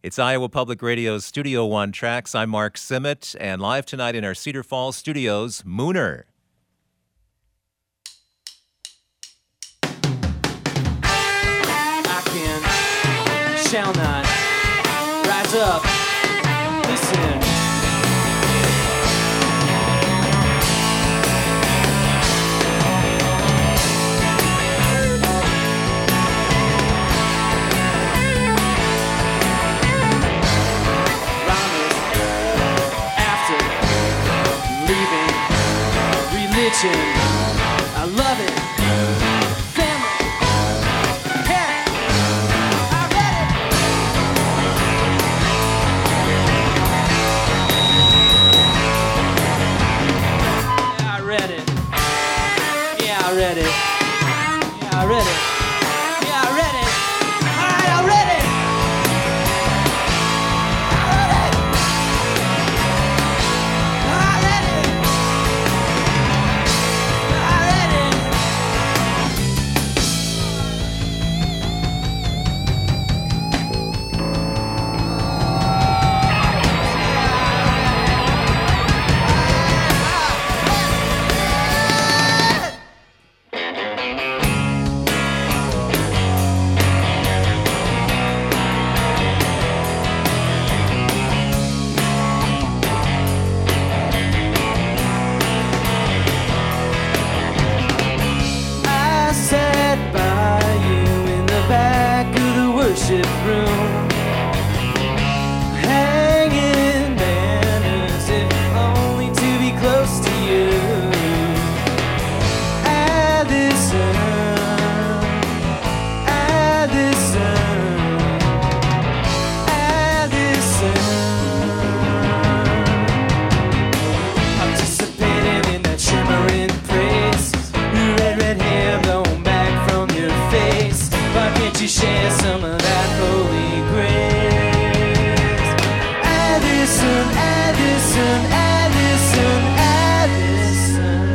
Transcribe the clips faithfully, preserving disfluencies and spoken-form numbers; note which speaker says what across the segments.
Speaker 1: It's Iowa Public Radio's Studio One Tracks. I'm Mark Simmet, and live tonight in our Cedar Falls studios, Mooner.
Speaker 2: I can, shall not, rise up, listen. I love it. Family. Hey. I read it. Yeah, I read it. Yeah, I read it. Yeah, I read it. Yeah, I read it. All right, I read it. Worship room, hanging banners, if only to be close to you. Addison, Addison, Addison. Participating in that shimmering praise, red, red hair blown back from your face. Why can't you share some of that holy grace? Addison, Addison, Addison, Addison.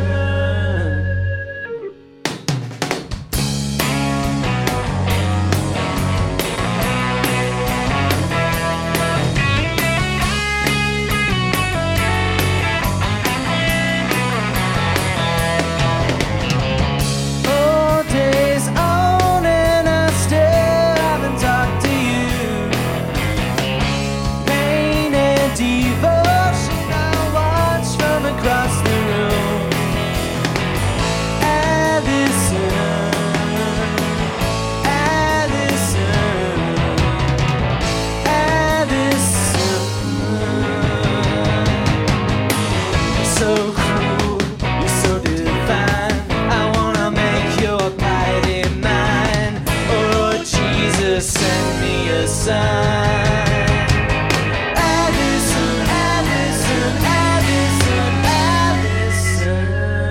Speaker 2: Oh, days on and I still haven't talked to you. Pain and devotion I watch from across the room. Addison, Addison, Addison. You're so cruel, you're so divine. I wanna make your piety mine. Oh Lord Jesus, send me a sign. Addison, Addison, Addison, Addison.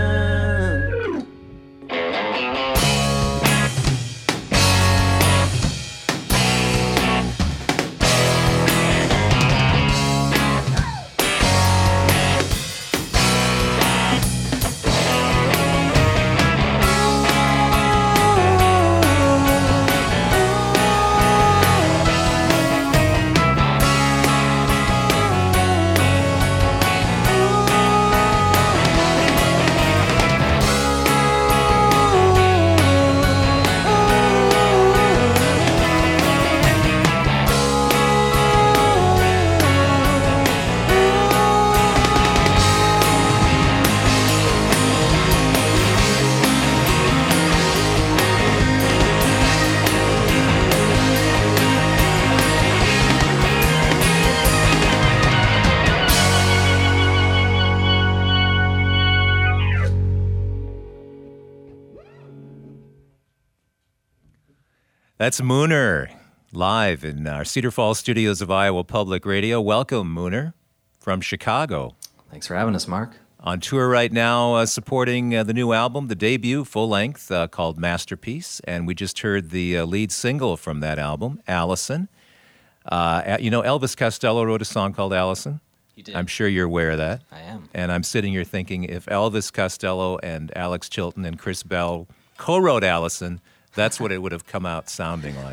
Speaker 1: That's Mooner, live in our Cedar Falls studios of Iowa Public Radio. Welcome, Mooner, from Chicago.
Speaker 3: Thanks for having us, Mark.
Speaker 1: On tour right now, uh, supporting uh, the new album, the debut, full-length, uh, called Masterpiece. And we just heard the uh, lead single from that album, Allison. Uh, you know, Elvis Costello wrote a song called Allison.
Speaker 3: You did.
Speaker 1: I'm sure you're aware of that.
Speaker 3: I am.
Speaker 1: And I'm sitting here thinking, if Elvis Costello and Alex Chilton and Chris Bell co-wrote Allison, that's what it would have come out sounding like.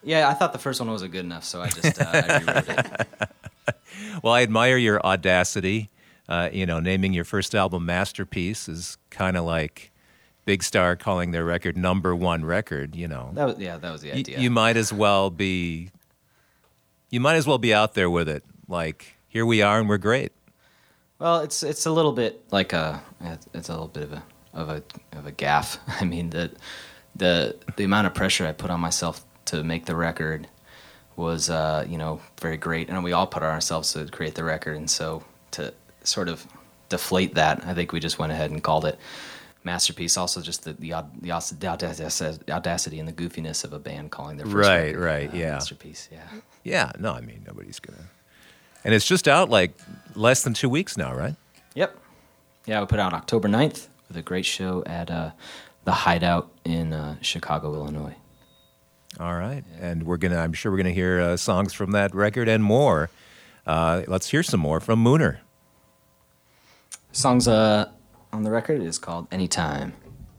Speaker 2: Yeah, I thought the first one wasn't good enough, so I just uh, I rewrote it.
Speaker 1: Well, I admire your audacity. Uh, you know, naming your first album Masterpiece is kind of like Big Star calling their record number one record, you know.
Speaker 2: That was, yeah, that was the
Speaker 1: Y-
Speaker 2: idea.
Speaker 1: you might as well be you might as well be out there with it. Like, here we are and we're great.
Speaker 2: Well, it's it's a little bit like a it's a little bit of a of a of a gaffe. I mean, the the the amount of pressure I put on myself to make the record was uh, you know, very great, and we all put on ourselves to create the record, and so to sort of deflate that, I think we just went ahead and called it Masterpiece. Also, just the the, aud- the audacity, audacity and the goofiness of a band calling their first
Speaker 1: Right,
Speaker 2: record,
Speaker 1: right,
Speaker 2: uh,
Speaker 1: yeah.
Speaker 2: Masterpiece. Yeah.
Speaker 1: Yeah, no, I mean, nobody's going to. And it's just out like less than two weeks now, right?
Speaker 2: Yep. Yeah, we put out October ninth with a great show at uh, the Hideout in uh, Chicago, Illinois.
Speaker 1: All right. And we're going to, I'm sure we're going to hear uh, songs from that record and more. Uh, let's hear some more from Mooner.
Speaker 2: Songs uh, on the record is called Anytime.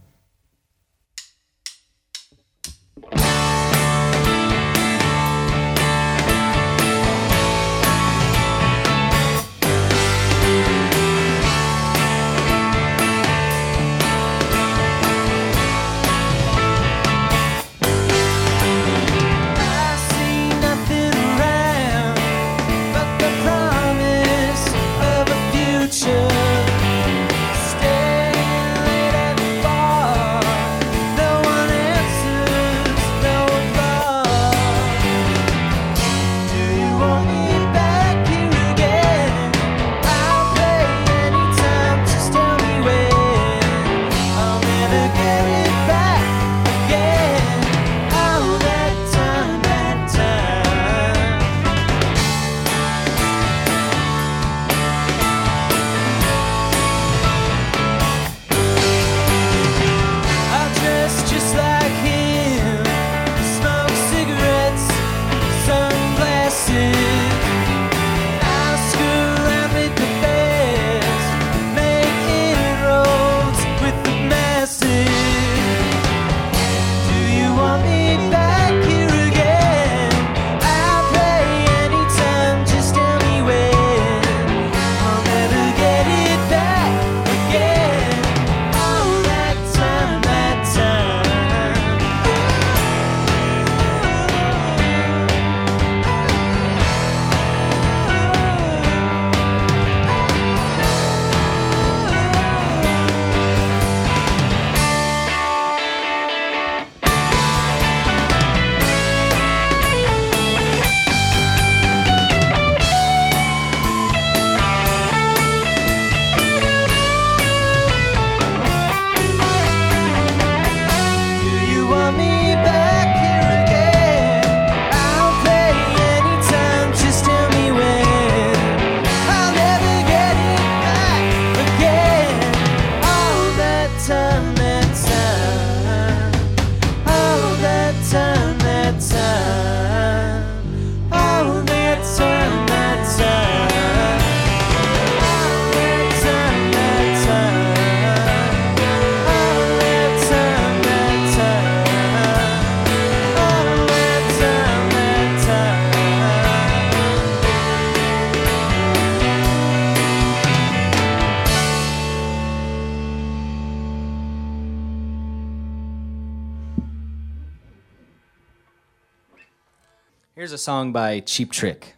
Speaker 2: Here's a song by Cheap Trick.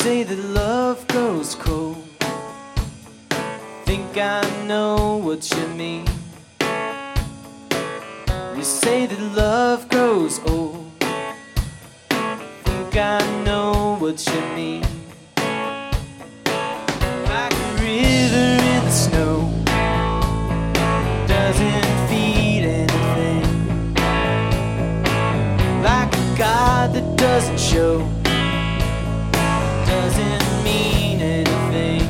Speaker 2: say that love grows cold. Think I know what you mean. You say that love grows old. Think I know what you mean. Like a river in the snow, doesn't feed anything. Like a God that doesn't show, doesn't mean anything.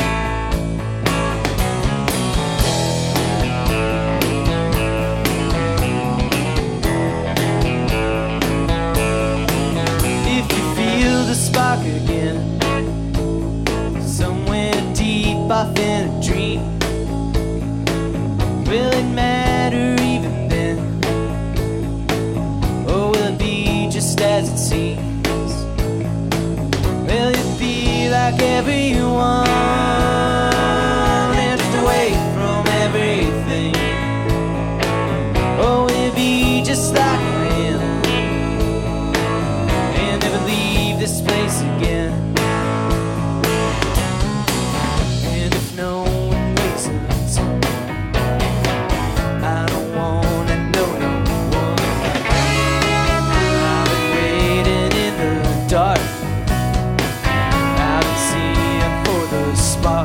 Speaker 2: If you feel the spark again, somewhere deep off in a dream, will it matter even then? Or will it be just as it seems? Will it be like everyone, drift away from everything? Or will it be just like I am, and never leave this place again? And if no one wakes until I don't wanna know no one. I've been waiting in the dark, I've been seeing for the spark.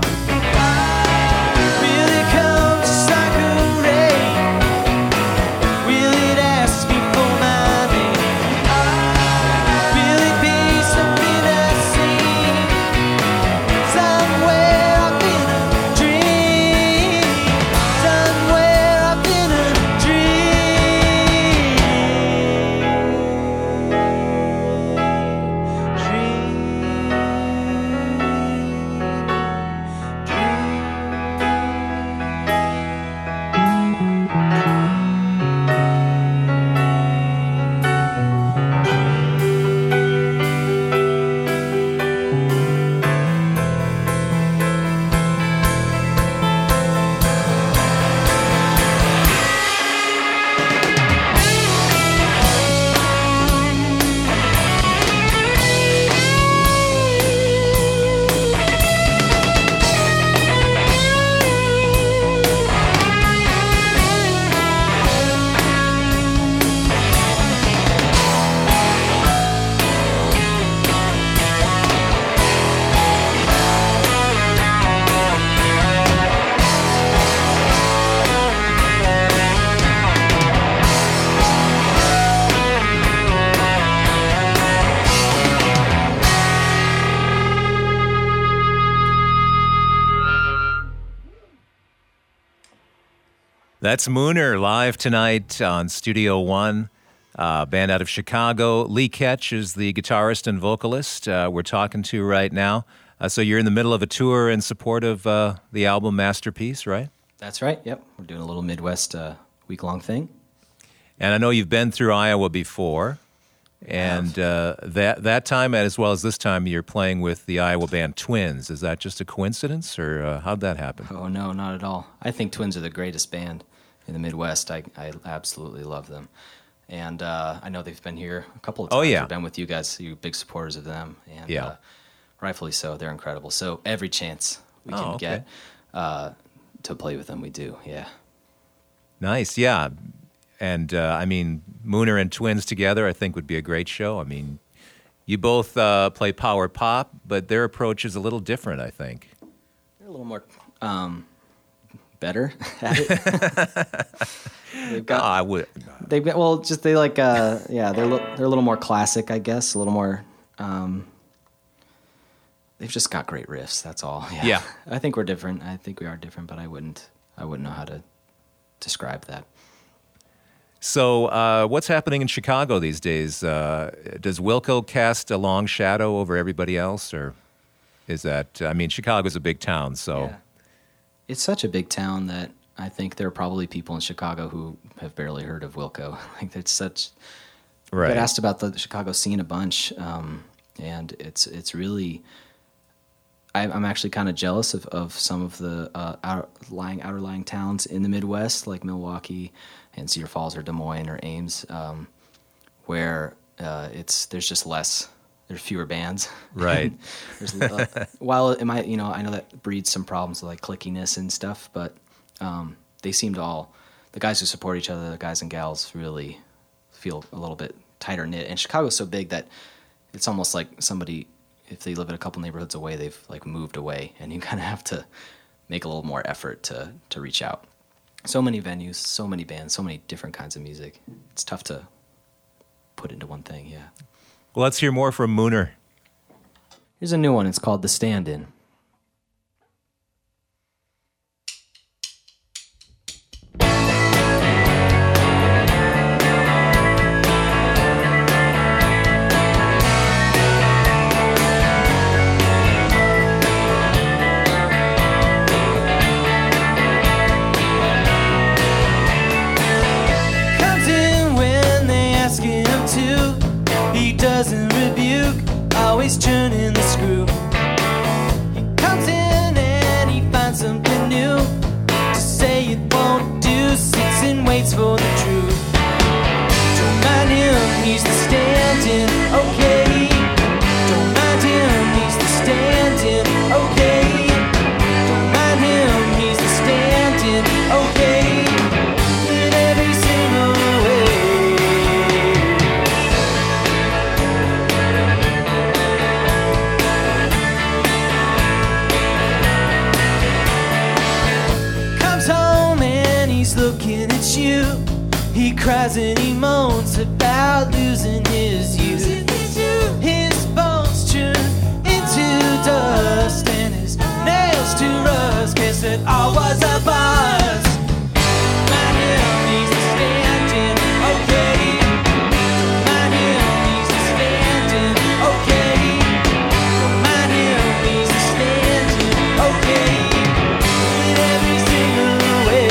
Speaker 2: Will it come just like a rain? Will it ask me for my name? Will it be something I see somewhere up in a dream? Somewhere up in a dream.
Speaker 1: That's Mooner live tonight on Studio One, uh, band out of Chicago. Lee Ketch is the guitarist and vocalist uh, we're talking to right now. Uh, so you're in the middle of a tour in support of uh, the album Masterpiece, right?
Speaker 3: That's right, yep. We're doing a little Midwest uh, week-long thing.
Speaker 1: And I know you've been through Iowa before, and uh, that that time, as well as this time, you're playing with the Iowa band Twins. Is that just a coincidence, or uh, how'd that happen?
Speaker 3: Oh, no, not at all. I think Twins are the greatest band in the Midwest. I, I absolutely love them. And uh, I know they've been here a couple of times.
Speaker 1: Oh, yeah.
Speaker 3: I've been with you guys, you big supporters of them. And
Speaker 1: Yeah.
Speaker 3: uh, rightfully so, they're incredible. So every chance we
Speaker 1: Oh,
Speaker 3: can
Speaker 1: okay.
Speaker 3: get uh, to play with them, we do, yeah.
Speaker 1: Nice, yeah. And, uh, I mean, Mooner and Twins together, I think, would be a great show. I mean, you both uh, play power pop, but their approach is a little different, I think.
Speaker 3: They're a little more um, better at it. They've got,
Speaker 1: Oh, I would.
Speaker 3: they've got, well, just they like, uh, yeah, they're, li- they're a little more classic, I guess, a little more, um, they've just got great riffs, that's all. Yeah.
Speaker 1: Yeah.
Speaker 3: I think we're different. I think we are different, but I wouldn't, I wouldn't know how to describe that.
Speaker 1: So, uh, what's happening in Chicago these days? Uh, does Wilco cast a long shadow over everybody else, or is that? I mean, Chicago's a big town, so
Speaker 3: Yeah. It's such a big town that I think there are probably people in Chicago who have barely heard of Wilco. Like it's such. I
Speaker 1: right.
Speaker 3: get asked about the Chicago scene a bunch, um, and it's it's really. I, I'm actually kind of jealous of, of some of the uh, outlying outerlying towns in the Midwest, like Milwaukee and Cedar Falls or Des Moines or Ames, um, where uh, it's there's just less there's fewer bands.
Speaker 1: Right.
Speaker 3: There's, uh, while it might, you know, I know that breeds some problems with like clickiness and stuff, but um, they seem to all, the guys who support each other, the guys and gals, really feel a little bit tighter knit. And Chicago's so big that it's almost like somebody, if they live in a couple neighborhoods away, they've like moved away, and you kind of have to make a little more effort to to reach out. So many venues, so many bands, so many different kinds of music. It's tough to put into one thing, yeah.
Speaker 1: Well, let's hear more from Mooner.
Speaker 3: Here's a new one. It's called The Stand-In.
Speaker 2: Doesn't rebuke, always turning the screw. He comes in and he finds something new to say it won't do, sits and waits for the truth. Don't mind him, he's the stand-in, okay. Don't mind him, he's the stand-in, okay. Don't mind him, he's the stand-in, okay. In every single way. Looking at you, he cries and he moans about losing his youth. His bones turn into dust and his nails to rust. Guess it all was a buzz. Mind him, he's the stand-in, okay. Mind him, he's the stand-in, okay. Mind him, he's the stand-in, okay. In every single way.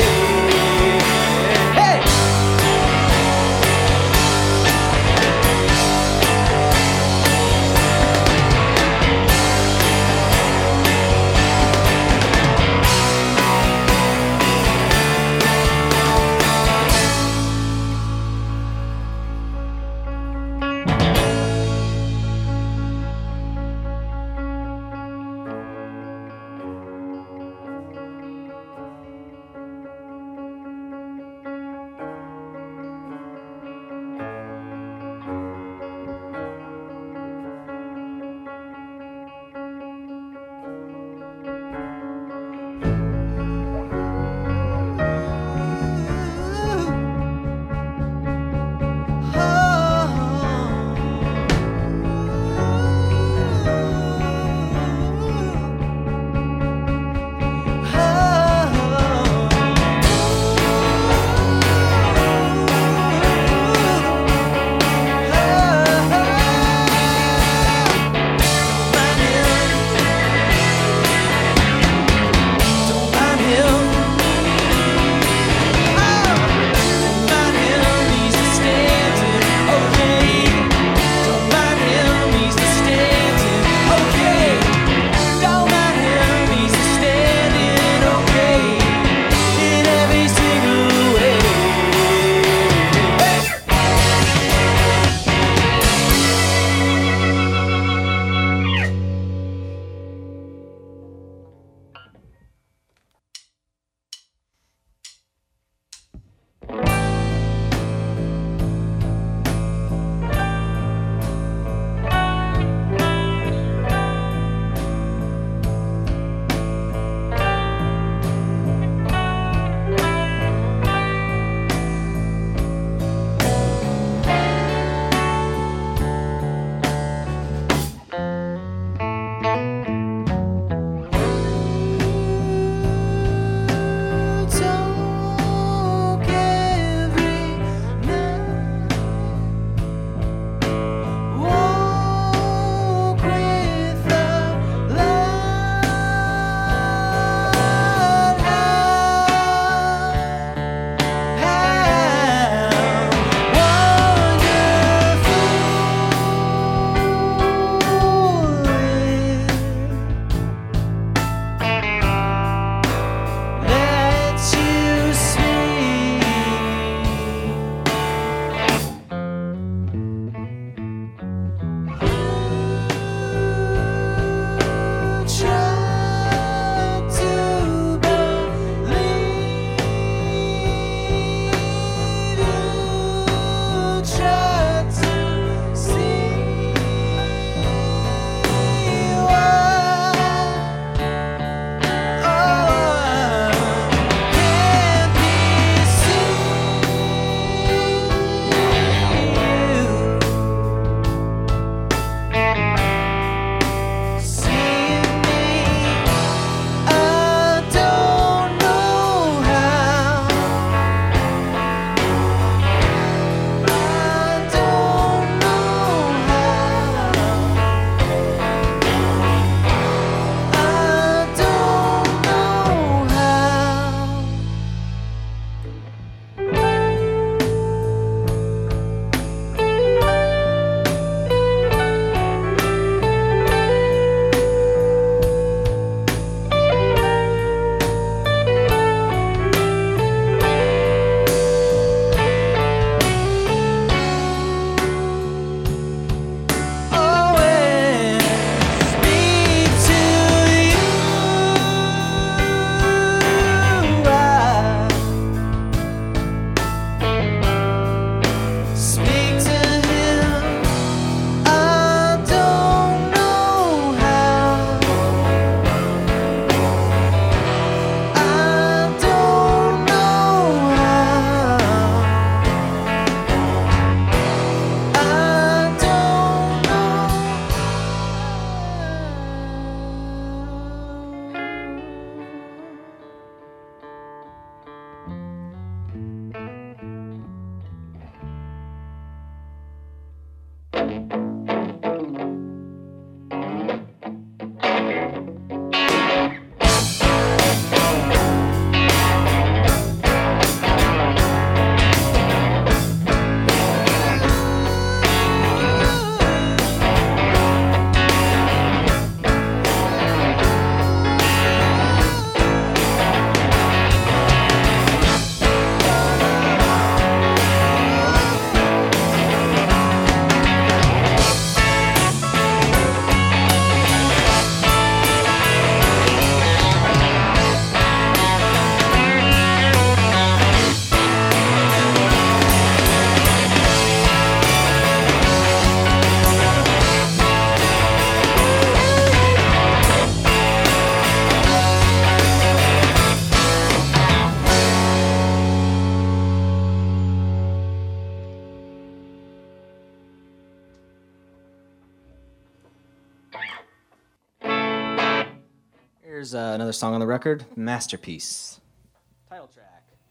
Speaker 3: Here's uh, another song on the record, Masterpiece. Title track.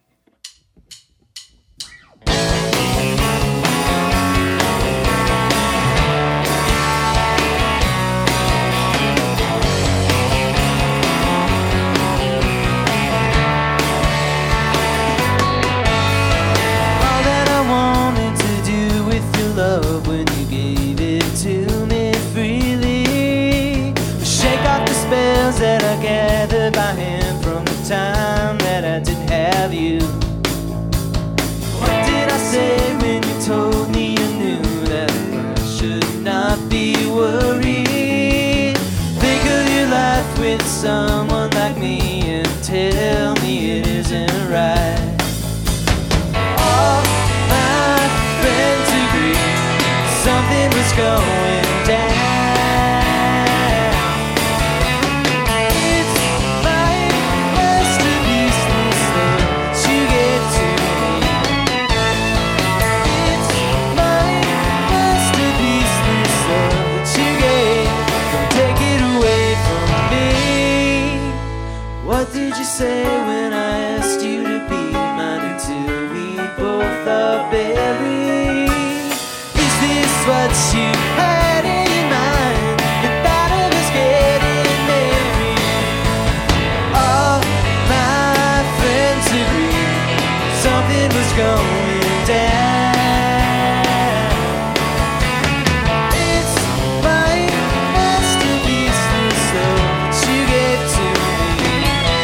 Speaker 2: All that I wanted to do with your love when you gave it to me freely was shake off the spells that I gathered by hand from the time that I didn't have you. What did I say when you told me you knew that I should not be worried? Think of your life with someone like me and tell me it isn't right. All my friends agree something was going down. It's my masterpiece, this love that you gave to me. It's my masterpiece, this love that you gave. Don't take it away from me. What did you say when I asked you to be mine until we both are buried? Is this what you had in mind? The thought of us getting married. All my friends agree something was going down. It's my masterpiece, this love that you gave to me.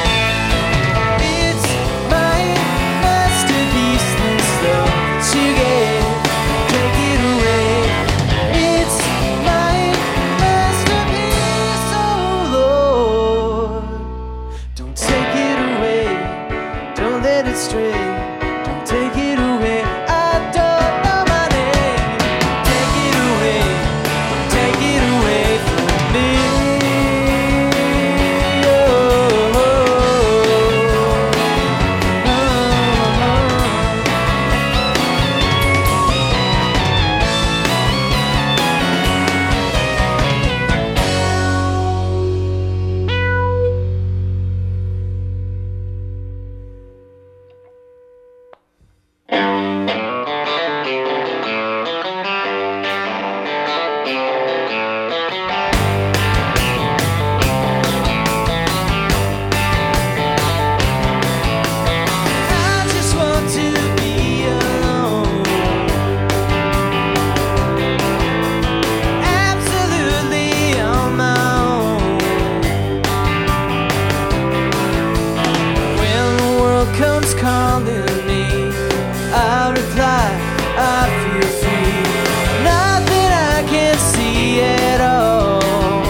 Speaker 2: It's my masterpiece, this love that you gave. Take it away. It's my masterpiece, oh Lord. Don't take it away. Don't let it stray. Don't take it away. I don't know my name. Take it away. Don't take it away from me. Oh, oh, I just want to be alone. Absolutely on my own. When the world comes calling me, I reply, I feel free. Nothing I can see at all.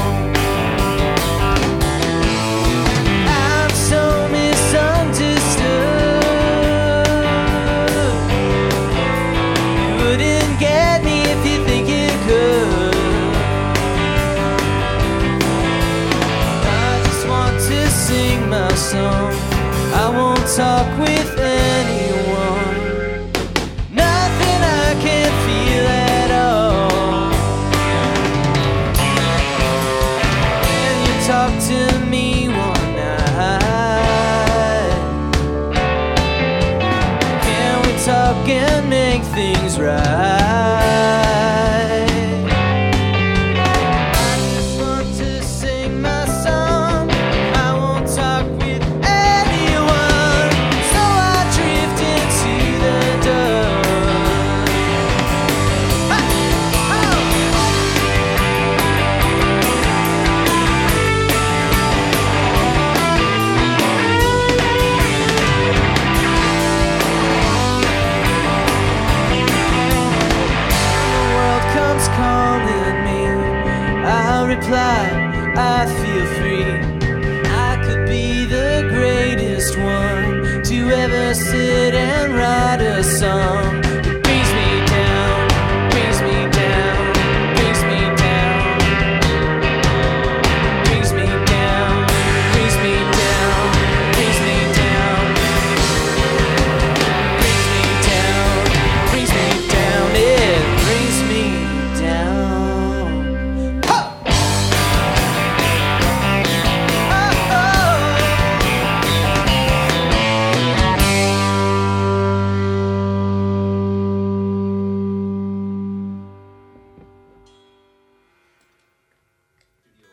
Speaker 2: I'm so misunderstood. You wouldn't get me if you think you could. I just want to sing my song. I won't talk with anyone. Nothing I can feel at all. Can you talk to me one night? Can we talk and make things right? I just want to sing my song. I won't talk with anyone. So I drift into the dark. The world comes calling me, I reply, I feel free. I could be the greatest one to ever sit and write a song. It brings me down, brings me down, brings me down, brings me down, brings me down, brings me down, brings me down, brings me down, it brings me down. Ha!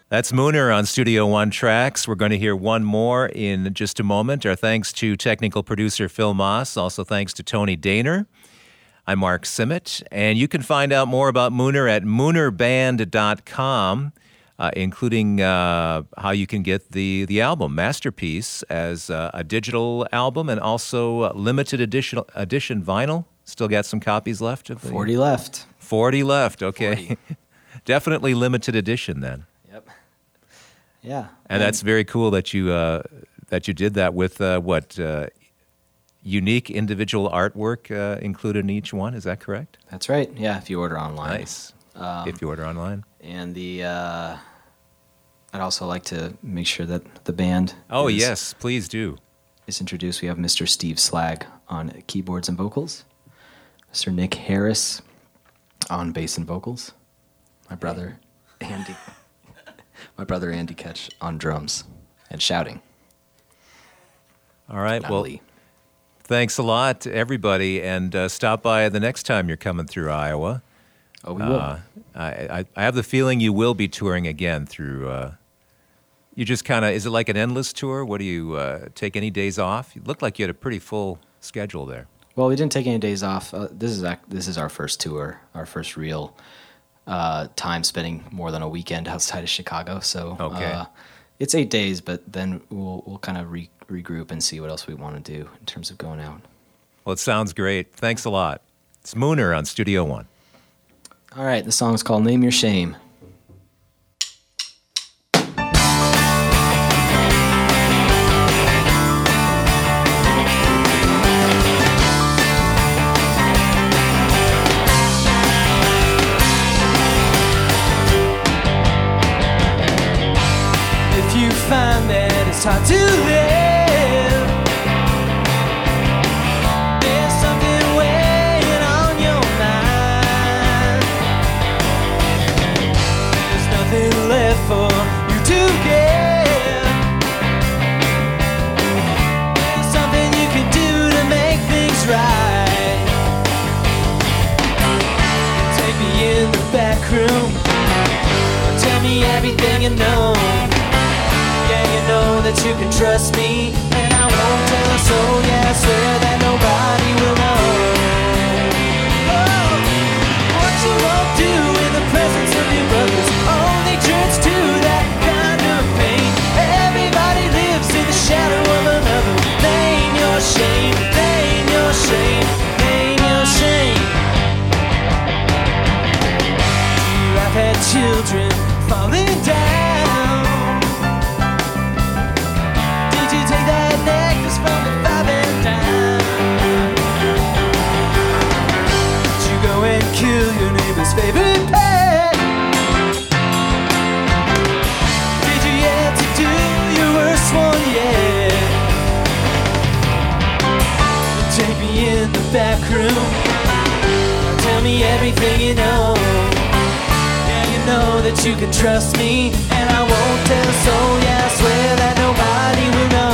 Speaker 1: That's Mooner on Studio One Tracks. We're going to hear one more in just a moment. Our thanks to technical producer Phil Moss. Also thanks to Tony Daner. I'm Mark Simmet, and you can find out more about Mooner at mooner band dot com, uh, including uh, how you can get the, the album, Masterpiece, as uh, a digital album and also uh, limited edition, edition vinyl. Still got some copies left? Of the,
Speaker 3: forty left.
Speaker 1: forty left, okay.
Speaker 3: forty.
Speaker 1: Definitely limited edition then.
Speaker 3: Yep. Yeah.
Speaker 1: And,
Speaker 3: and
Speaker 1: that's very cool that you uh, that you did that with uh, what uh, unique individual artwork uh, included in each one. Is that correct?
Speaker 3: That's right. Yeah, if you order online.
Speaker 1: Nice.
Speaker 3: Um,
Speaker 1: if you order online.
Speaker 3: And the uh, I'd also like to make sure that the band.
Speaker 1: Oh
Speaker 3: is,
Speaker 1: yes, please do.
Speaker 3: is introduced. We have Mister Steve Slag on keyboards and vocals, Mister Nick Harris on bass and vocals, my brother Andy, my brother Andy Ketch on drums and shouting.
Speaker 1: All right.
Speaker 3: Not
Speaker 1: Well,
Speaker 3: Lee.
Speaker 1: thanks a lot to everybody, and uh, stop by the next time you're coming through Iowa.
Speaker 3: Oh, we will.
Speaker 1: Uh, I, I I have the feeling you will be touring again through. Uh, you just kind of, is it like an endless tour? What do you uh, take any days off? You looked like you had a pretty full schedule there.
Speaker 3: Well, we didn't take any days off. Uh, this is ac- this is our first tour, our first real uh, time spending more than a weekend outside of Chicago. So
Speaker 1: Okay.
Speaker 3: uh, it's eight days, but then we'll we'll kind of re- regroup and see what else we want to do in terms of going out.
Speaker 1: Well, it sounds great. Thanks a lot. It's Mooner on Studio One.
Speaker 3: All right, the song is called "Name Your Shame."
Speaker 2: If you find that it's hard to live, there's something weighing on your mind. There's nothing left for you to give. There's something you can do to make things right. Take me in the back room, tell me everything you know. Yeah, you know that you can trust me, and I won't tell a soul. Yeah, I swear that nobody will know. Oh, what you won't do in the presence of your brothers only turns to that kind of pain. Everybody lives in the shadow of another. Name your shame, name your shame, name your shame. I've had children falling down. Did you take that necklace from the five and dime? Did you go and kill your neighbor's favorite pet? Did you yet to do your worst one yet? Take me in the back room, tell me everything you know. Know that you can trust me, and I won't tell a soul. Yeah, I swear that nobody will know.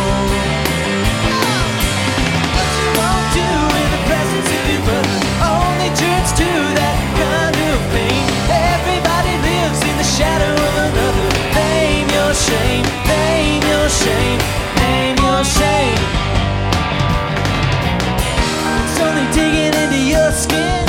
Speaker 2: What you won't do in the presence of your brother only turns to that kind of pain. Everybody lives in the shadow of another. Name your shame, name your shame, name your shame. It's only digging into your skin.